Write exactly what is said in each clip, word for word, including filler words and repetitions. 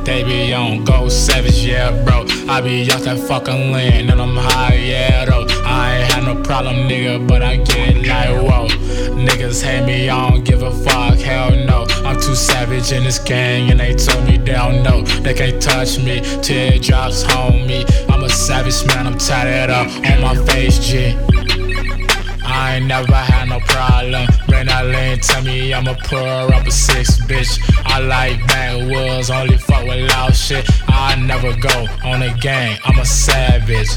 they be on go savage, yeah, bro. I be off that fucking land and I'm high, yeah, though. I ain't had no problem, nigga, but I get it like, whoa. Niggas hate me, I don't give a fuck, hell no. I'm too savage in this gang and they told me they don't know. They can't touch me, teardrops, homie. I'm a savage man, I'm tatted up on my face, G. I ain't never had no problem. Bring that lean, tell me I'ma pour up a six, bitch. I like backwoods, only fuck with loud shit. I never go on a gang, I'm a savage.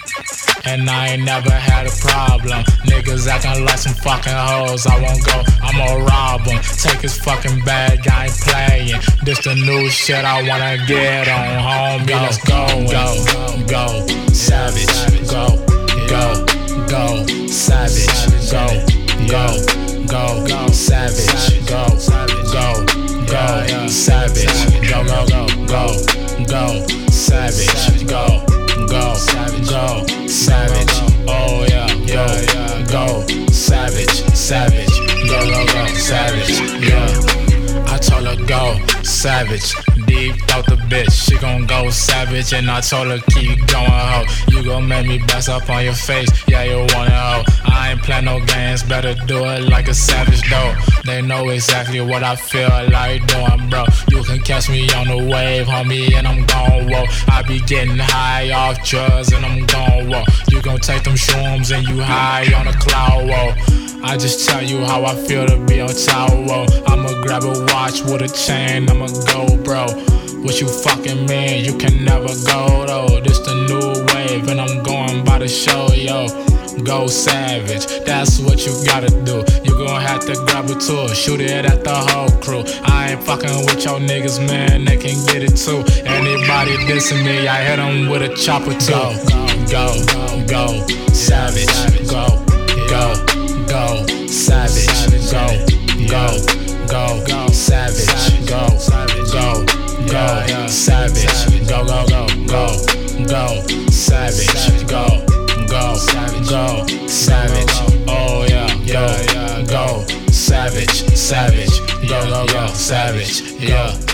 And I ain't never had a problem. Niggas acting like some fucking hoes, I won't go, I'ma rob them. Take his fucking bag, I ain't playing. This the new shit I wanna get on, homie. Let's go, go, go, savage, go, go, go, savage, go, go, go, go, savage, go, go, go, savage, go, go, go, go, go, savage, go, go, go, savage, oh yeah, yeah, go, savage, savage, go, go, go, savage, yeah. I told her go, savage, deep out the bitch, she gon' go savage. And I told her keep going, ho. You gon' make me bust up on your face, yeah, you want it, ho. I ain't play no games, better do it like a savage, though. They know exactly what I feel like doing, bro. You can catch me on the wave, homie, and I'm gon' whoa. I be getting high off drugs and I'm gon' whoa. You gon' take them shrooms and you high on a cloud, whoa. I just tell you how I feel to be on top, whoa. I'ma grab a watch with a chain, I'ma go, bro. What you fucking mean? You can never go, though. This the new wave and I'm going by the show, yo. Go savage, that's what you gotta do. You gon' have to grab a tool, shoot it at the whole crew. I ain't fucking with your niggas, man, they can get it too. Anybody dissing me, I hit them with a chopper too. Go, go, go, savage, go, go, go, savage, go, go, go, go, savage, go, go, go, savage, go, go, go, go, go, savage, go, go, go, savage, oh yeah, yeah, go, savage, savage, go, go, go, savage, yeah.